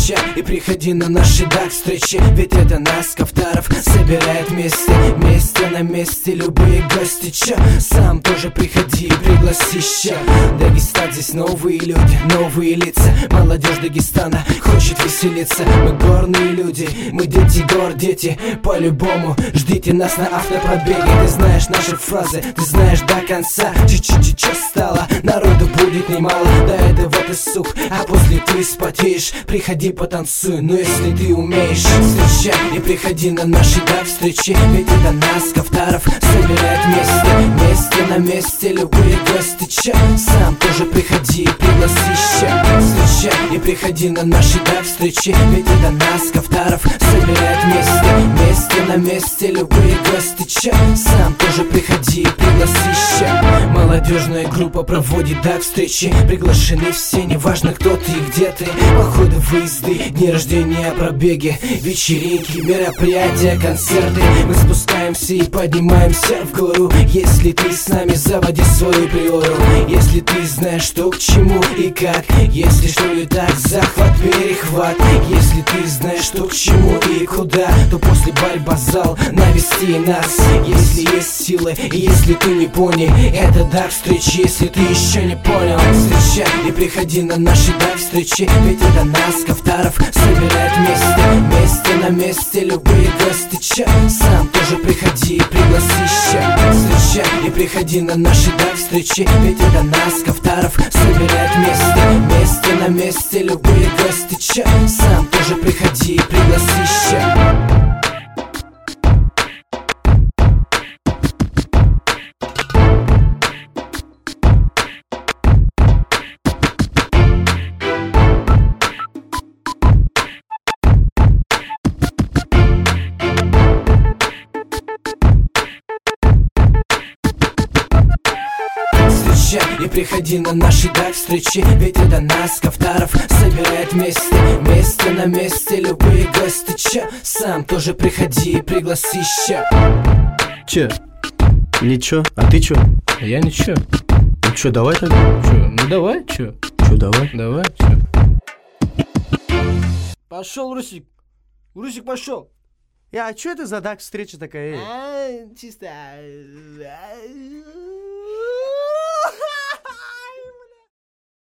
Встречай и приходи на наши встречи, ведь это нас, Ковтаров, собирает вместе. Вместе на месте любые гости, чё? Сам тоже приходи и пригласи, ща. Дагестан, здесь новые люди, новые лица. Молодежь Дагестана хочет веселиться. Мы горные люди, мы дети гор, дети. По-любому ждите нас на автопробеге. Ты знаешь наши фразы, ты знаешь до конца. Чуть-чуть стало, народу будет немало. До этого ты сух, а после ты спотеешь. Приходи потанцуй, но если ты умеешь. Встречай и приходи на наши встречи, ведь это нас, Ковтаров, собирает вместе. Вместе на месте любые гости, чё? Сам тоже приходи и пригласи, ща. Встречай и приходи на наши встречи, ведь это нас, Ковтаров, собирает вместе. Вместе на месте любые гости, чё? Сам тоже приходи и пригласи, ща. Молодежная группа проводит встречи. Приглашены все, неважно кто ты и где ты. Походы, выезды, дни рождения, пробеги, вечеринки, мероприятия, концерты. Мы спускаемся и поднимаемся в гору. Если ты с нами, заводи свою приору. Если ты знаешь, что к чему и как. Если что не так, захват, перехват. Если ты знаешь, что к чему и куда, то после базал навести нас. Если есть силы, если ты не понял, это встречи, если ты еще не понял. Встречай и приходи на наши встречи, ведь это нас, Ковтаров, собирает вместе. Вместе на месте любые гости, чё? Сам тоже приходи и пригласи, ща. Встречай и приходи на наши встречи, ведь это нас, Ковтаров, собирает вместе. Вместе на месте любые гости, чё? Сам тоже приходи и пригласи, ща. И приходи на наши встречи, ведь это нас, Ковтаров, собирает вместе. Вместе на месте любые гости, чё? Сам тоже приходи и пригласи, ща. Че? Ничего, а ты чё? Я ничего. Ну чё, давай тогда? Чё? Ну давай, чё? Чё, давай? Давай, чё? Пошел, Русик. Русик, пошел. А чё это за встреча такая? Чисто.